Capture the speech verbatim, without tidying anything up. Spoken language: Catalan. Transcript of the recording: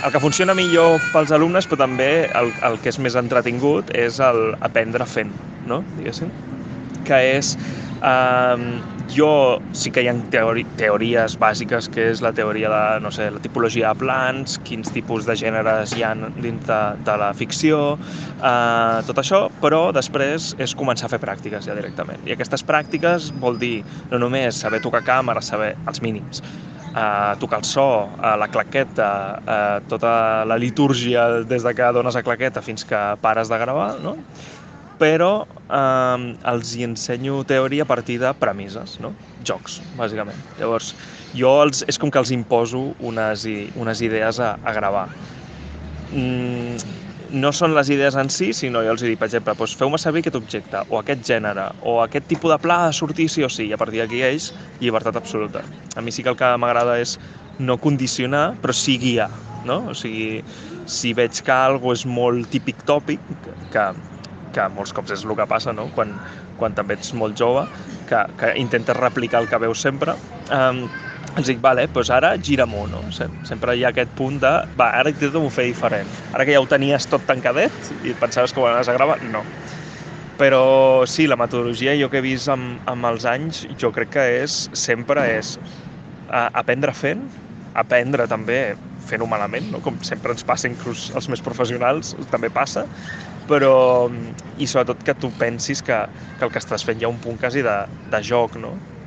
el que funciona millor pels alumnes, però també el, el que és més entretingut és el aprendre fent, no? Diguéssim. Que és... Eh, jo sí que hi ha teori teories bàsiques, que és la teoria de, no sé, la tipologia de plans, quins tipus de gèneres hi ha dins de, de la ficció, eh, tot això, però després és començar a fer pràctiques ja directament. I aquestes pràctiques vol dir no només saber tocar càmera, saber els mínims, eh, tocar el so, eh, la claqueta, eh, tota la litúrgia des de que dones a claqueta fins que pares de gravar, no? Però eh, els hi ensenyo teoria a partir de premisses, no? Jocs, bàsicament. Llavors, jo els, és com que els imposo unes, unes idees a, a gravar. Mm, no són les idees en si, sinó jo els dic, per exemple, doncs feu-me servir aquest objecte, o aquest gènere, o aquest tipus de pla ha de sortir sí o sí, i a partir d'aquí ells, llibertat absoluta. A mi sí que el que m'agrada és no condicionar, però sí guiar, no? O sigui, si veig que alguna és molt típic tòpic, que que molts cops és el que passa, no? Quan, quan també ets molt jove, que, que intentes replicar el que veus sempre, um, ens dic, vale, doncs ara gira-m'ho, no? Sempre hi ha aquest punt de, va, ara intento-m'ho fer diferent. Ara que ja ho tenies tot tancadet i pensaves que ho anaves a gravar, no. Però sí, la metodologia jo que he vist amb, amb els anys, jo crec que és, sempre és uh, aprendre fent, aprendre també fent-ho malament, no? Com sempre ens passa, inclús els més professionals, també passa, però, i sobretot que tu pensis que, que el que estàs fent hi ha un punt quasi de, de joc, no?